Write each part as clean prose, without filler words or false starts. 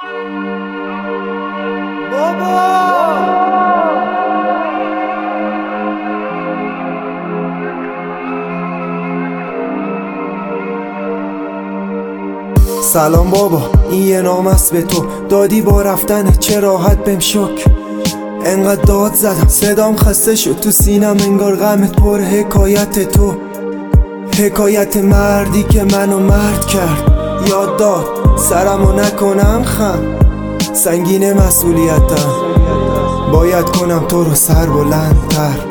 سلام بابا، این یه نام است به تو، دادی با رفتن چه راحت بهم شک. انقدر داد زدم صدام خسته شد، تو سینم انگار غمت پر حکایت تو، حکایت مردی که منو مرد کرد. یاد داد سرمو نکنم خم، سنگین مسئولیتم، باید کنم تو رو سر بلندتر.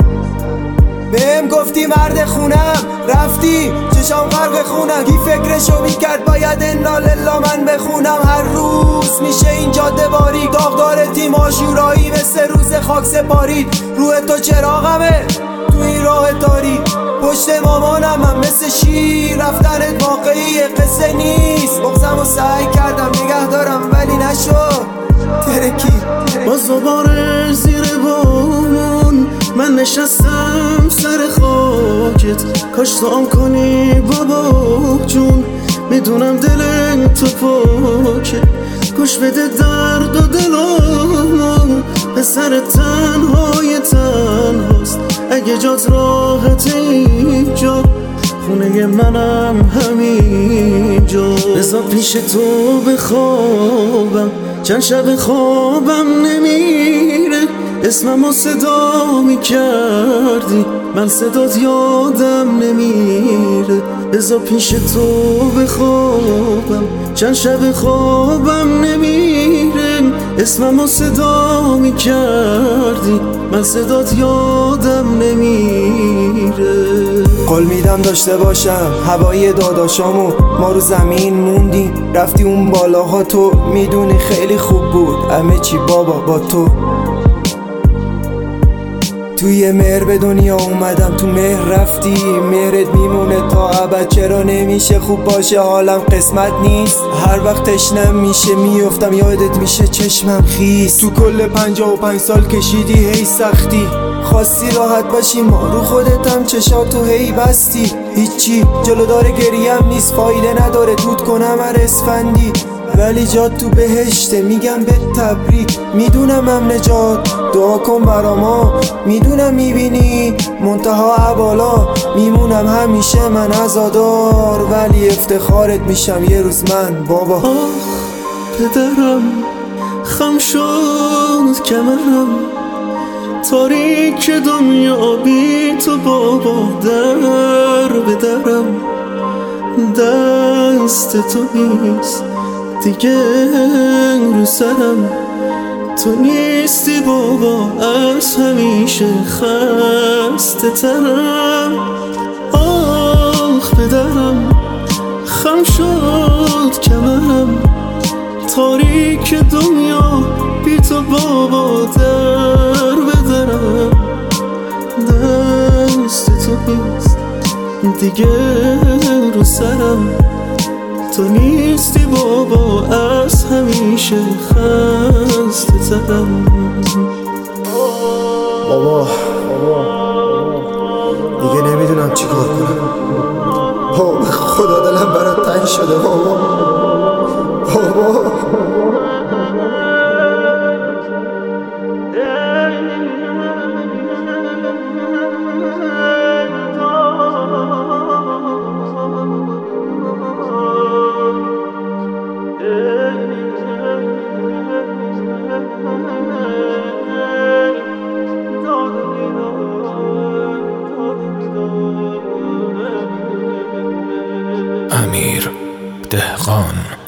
بهم گفتی مرد خونم، رفتی چشام غرق خونم، کی فکرشو میکرد باید انا لله من بخونم. هر روز میشه این جاده باریک، داغدار تیم آشورایی مثل روز خاک سپارید. روح تو چراغمه تو این راه تاریک، پشت مامانم هم مثل شیر، رفتنت واقعی قصه نیست. بغضمو سعی کردم نگه دارم ولی نشد، ترکی باز دوباره زیر بارون من نشستم سر خاکت. کاش دعام کنی بابا جون، میدونم دل تو پاکه. گوش بده درد و دلم، پسر تنهای تنهاست. اگه جات راحت اینجا، خونه منم همینجا. بذار پیش تو بخوابم، چند شب خوابم نمیره. اسممو صدا میکردی، من صدات یادم نمیره. بذار پیش تو بخوابم، چند شب خوابم نمیره. اسممو صدا میکردی، من صدات یادم نمیره. قول میدم داشته باشم هوای داداشامو، ما رو زمین موندیم رفتی اون بالاها. تو میدونی خیلی خوب بود همه چی بابا با تو. توی مهر به دنیا اومدم، تو مهر رفتی، مهرت میمونه تا ابد. چرا نمیشه خوب باشه حالم، قسمت نیست. هر وقت تشنم میشه میافتم یادت میشه چشمم خیس. تو کل 55 سال کشیدی هی سختی، خواستی راحت باشی ما رو خودتم چشاتو هی بستی. هیچی جلودار گریم نیست، فایده نداره دود کنم هر اسفندی. ولی جات تو بهشته میگم به تبریک، میدونم هم نجات دعا کن برا ما. میدونم میبینی منتها عبالا، میمونم همیشه من عزادار، ولی افتخارت میشم یه روز من بابا. آخ پدرم خم شد کمرم، تاریک دنیا بی تو بابا. در به درم دست تو نیست دیگه رو سرم. تو نیستی بابا از همیشه خسته ترم. آخ پدرم خم شد کمرم، تاریک دنیا بی تو بابا. در به درم دست تو نیست دیگه رو سرم. تو نیستی بابا از همیشه خسته ترم. بابا دیگه نمیدونم چی کار کنم. بابا خدا دلم برات تنگ شده بابا. امیر دهقان.